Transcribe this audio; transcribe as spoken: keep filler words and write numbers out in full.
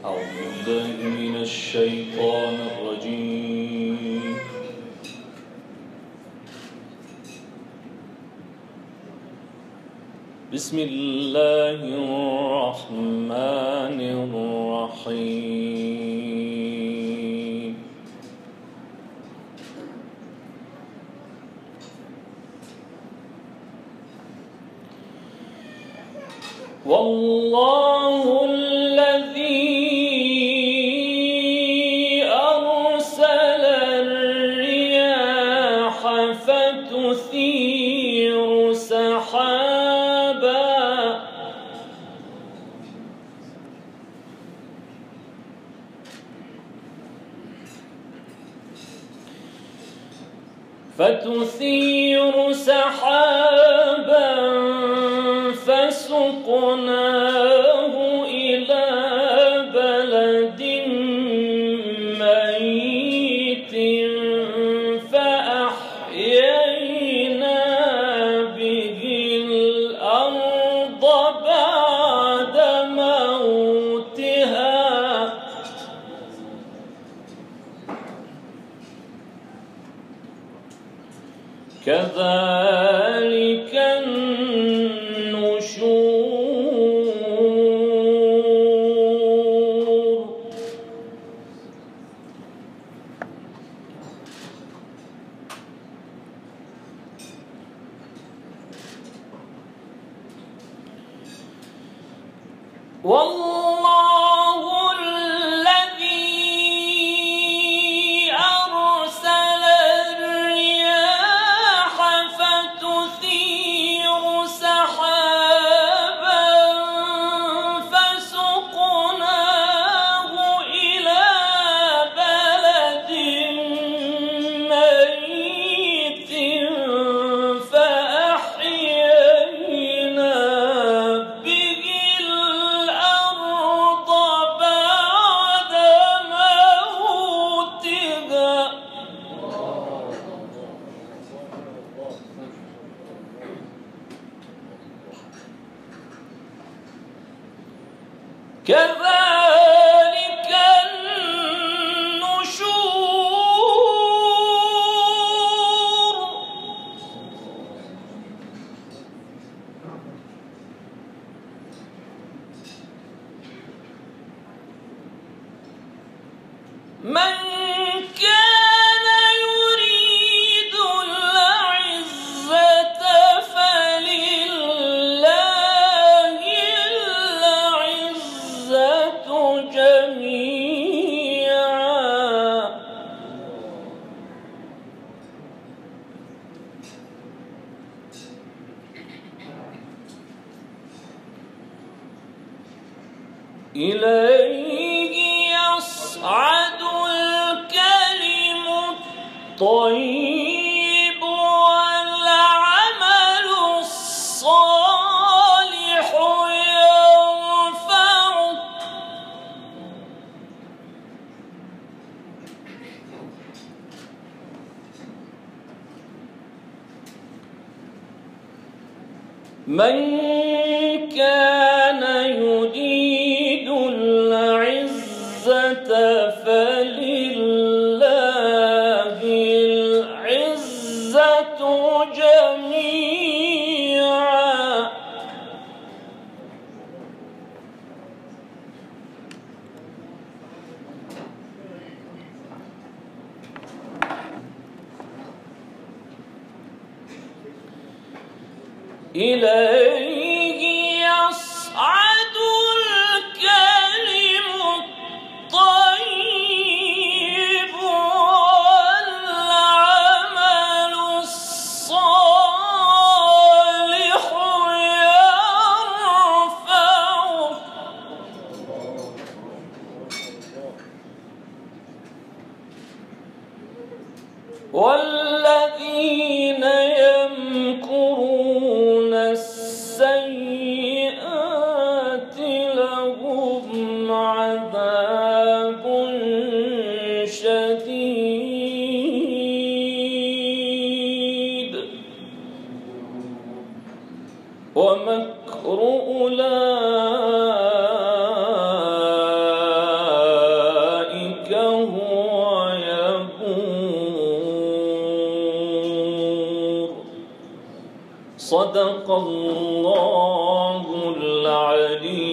أعوذ بالله من الشيطان الرجيم. بسم الله الرحمن الرحيم. والله الذي أرسل الرياح فتثير سحابا فتثير سحابا فسقناه إلى بلد ميت فأحيينا به الأرض بعد موتها كذلك النشور. والله الذي أرسل الرياح فتثير سحابا فسقناه إلى بلد ميت فأحيينا به الأرض بعد موتها كذلك النشور. من كان يريد العزة فلله العزة جميعا إليه يصعد الكلم الطيب والعمل الصالح يرفعه من كان يريد العزة فلله العزة جميعا إليه يصعد الكلم الطيب والعمل الصالح يرفعه والذين يمكرون السيئات لهم عذاب شديد ومكر أولئك صدق الله العلي